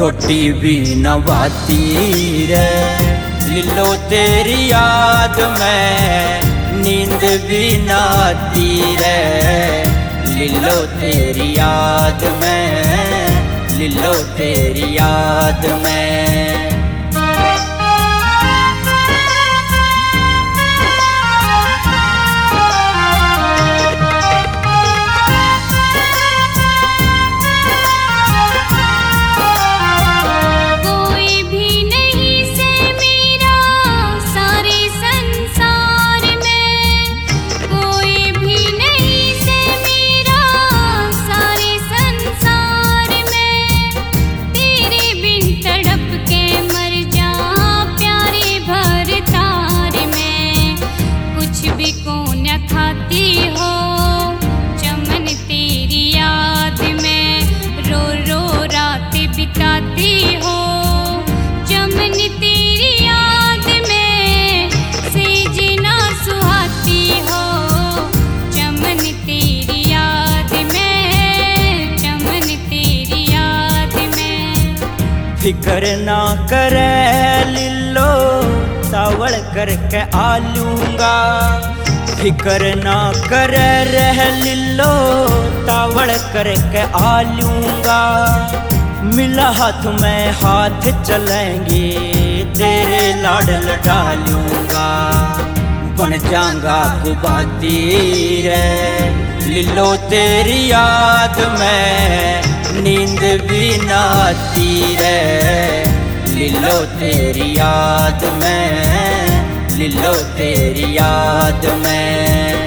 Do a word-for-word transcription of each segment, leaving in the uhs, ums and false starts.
रोटी भी न भाती रे लिलो तेरी याद में, नींद भी न आती रे लिलो तेरी याद में, लिलो तेरी याद में। बिताती हो चमन तेरी याद में, सेजना सुहाती हो चमन तेरी याद में, चमन तेरी याद में। फिक्र ना करे लिलो तावड़ करके आलूंगा, फिक्र ना करे रह लिलो तावड़ करके आलूंगा। मिला हाथ में हाथ चलेंगे तेरे लाडल डालूंगा, बन जाऊंगा गुबाती रे लिलो तेरी याद में, नींद भी न आती रे लिलो तेरी याद में, लिलो तेरी याद में।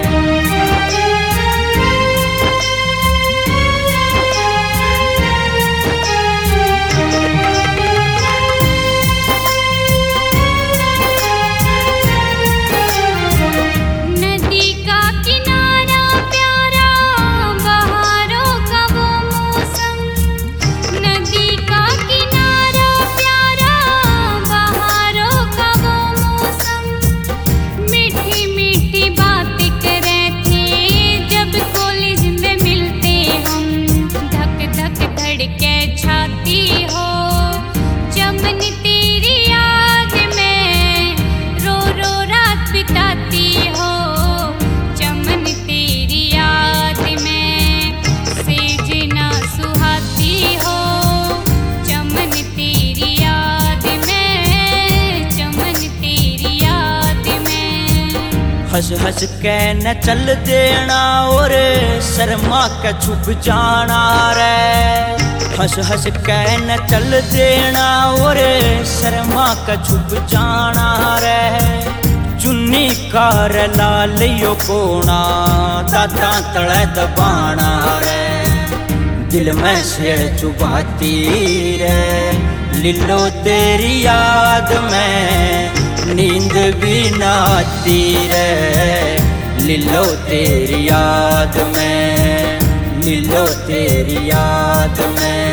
हंस हंस के न चल देना और शर्मा के छुप जाना रे, हंस हंस के न चल देना और शर्मा के छुप जाना रे। चुन्नी कार लाल यो कोना दादा तले दबाना रे, दिल में शेर चुभाती रे लिलो तेरी याद में, नींद भी न आती रे लिलो तेरी याद में, लिलो तेरी याद में।